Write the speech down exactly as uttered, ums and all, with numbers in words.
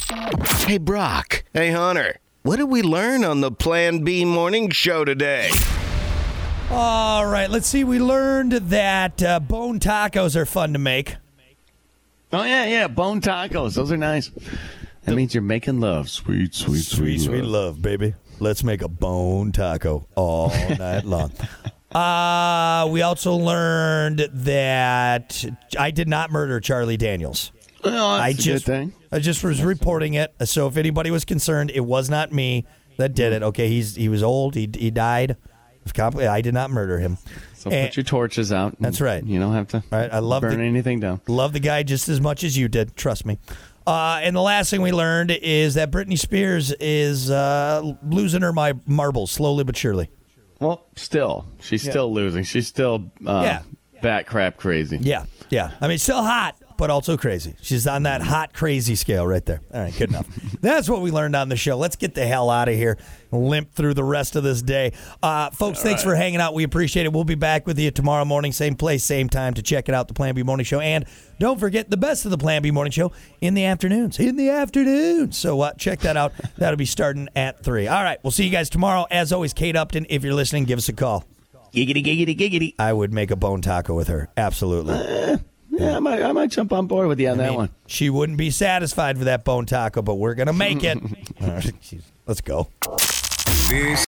Hey, Brock. Hey, Hunter. What did we learn on the Plan B morning show today? All right, let's see. We learned that uh, bone tacos are fun to make. Oh, yeah, yeah, bone tacos. Those are nice. That means you're making love. Sweet, sweet, Sweet, sweet love, baby. Let's make a bone taco all night long. Uh, we also learned that I did not murder Charlie Daniels. Well, that's I a just, good thing. I just was reporting it. So if anybody was concerned, it was not me that did it. Okay, he's he was old. He he died. I did not murder him. So and, put your torches out. That's right. You don't have to all right, I love burn the, anything down. Love the guy just as much as you did. Trust me. Uh, and the last thing we learned is that Britney Spears is uh, losing her my marbles slowly but surely. Well, still, she's Yeah. still losing. She's still uh, Yeah. bat crap crazy. Yeah, yeah. I mean, still hot, but also crazy. She's on that hot, crazy scale right there. All right, good enough. That's what we learned on the show. Let's get the hell out of here and limp through the rest of this day. Uh, folks, All thanks right. for hanging out. We appreciate it. We'll be back with you tomorrow morning, same place, same time, to check it out, the Plan B Morning Show. And don't forget the best of the Plan B Morning Show in the afternoons. In the afternoons. So uh, check that out. That'll be starting at three. All right, we'll see you guys tomorrow. As always, Kate Upton, if you're listening, give us a call. Giggity, giggity, giggity. I would make a bone taco with her. Absolutely. Uh, yeah, I might, I might jump on board with you on I that mean, one. She wouldn't be satisfied with that bone taco, but we're going to make it. All right, let's go. This